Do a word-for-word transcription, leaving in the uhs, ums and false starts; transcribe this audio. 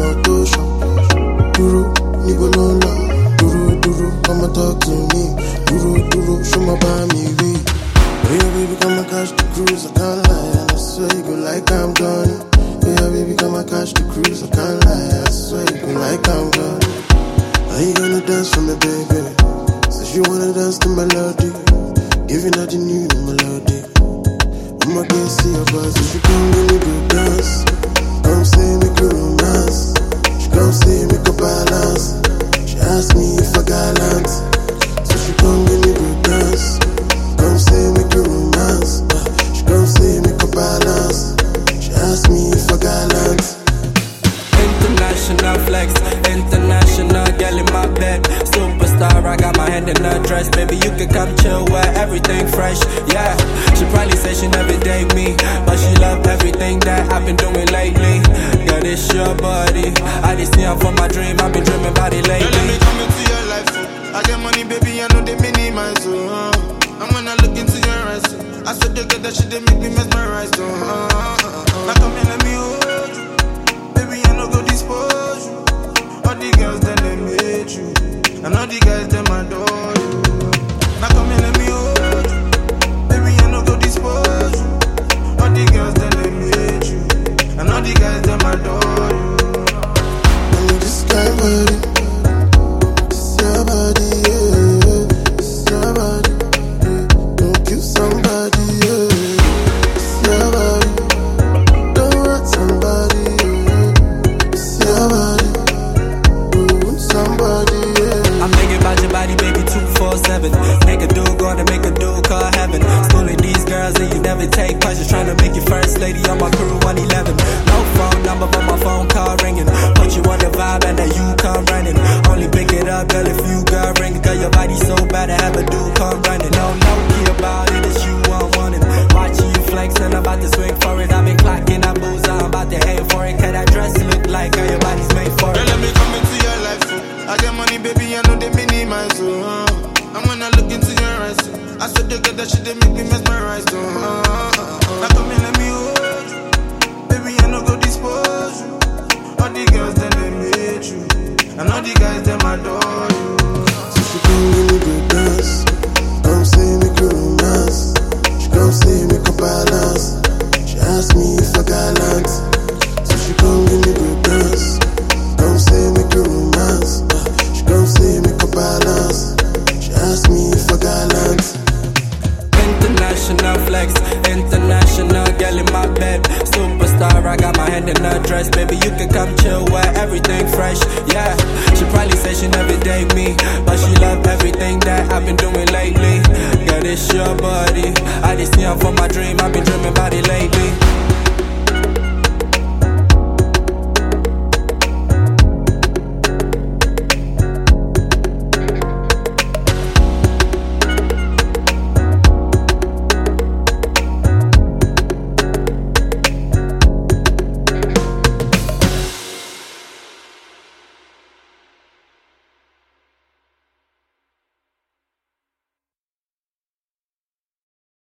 motion. Duro, níbo ló ń lọ? Duro, duro, come and talk to me. Duro, duro, show my body me. Oh yeah, baby, come and catch the cruise, I can't lie. And I swear you go like I'm done. Oh yeah, baby, come and catch the cruise, I can't lie. I swear you go like I'm done. Are you gonna dance for me, baby? Says you wanna dance to melody. Giving her the new melody. I'ma get see your buzz. If you come give me good dance, come say me good romance. She come say make a balance. She ask me if I got lands. So she come give me good dance. Come say make a romance. She come say make a balance. She ask me if I got lands. International flex, international girl in my bed. Superstar, I got my hand in her dress. Baby, you can come chill where everything fresh. Yeah, she probably say she never date me, but she love everything that I've been doing lately. Girl, it's your body. I just see her for my dream. I've been dreaming about it lately. Girl, let me come into your life. So I get money, baby. I know they minimize. So uh, and when I look into your eyes, so I said to get that shit, they make me mesmerize. So uh, uh, uh, now come here, let me hold you. Baby, I no go dispose you. All the girls, then they made you. And all the guys, them adore you. Now come here, let me hold you. Baby, I no go dispose you. All the girls, then they made you. And all the guys, them adore you. I need this kind of body. This your body, yeah. This your body, yeah. Don't kill somebody, yeah. This your body. Don't hurt somebody, yeah. This your body. Don't somebody, yeah. I'm thinking about your body, baby, two four seven. Make a dude go to make a dude call heaven. Schooling these girls and you never take questions. Trying to make you first lady on my crew one eleven. No phone number, but my phone call ringing. Put you on the vibe and then you come running. Only pick it up, girl, if you girl ringing. Girl, your body so bad to have a dude come running. No, no key about it, it's you want wanting. Watching you flex and I'm about to swing for it. I've been clocking, I'm booze, I'm about to aim for it. Cause that dress look like girl, your body's made for it. Girl, let me come into your life, so I get money, baby, I know they minimize. So uh, and when I look into your eyes, so I said to get that shit, they make me mesmerize. So uh, uh, uh, now come here, let me hold you. Baby, I no go dispose you. All the girls, then they made you. And all the guys, them adore you. So she come give me good dance. Come say make a romance. She come say make a balance. She ask me if I got lands. So she come give me good dance. Come say make a romance. She come say make a balance. She ask me if I got lands. International flex, international girl in my bed. Superstar, I got my hand in her dress. Baby, you can come chill where everything fresh. Yeah, she probably say she never date me, but she love everything that I've been doing lately. Girl, it's your body. I just see her for my dream. I've been dreaming about it lately.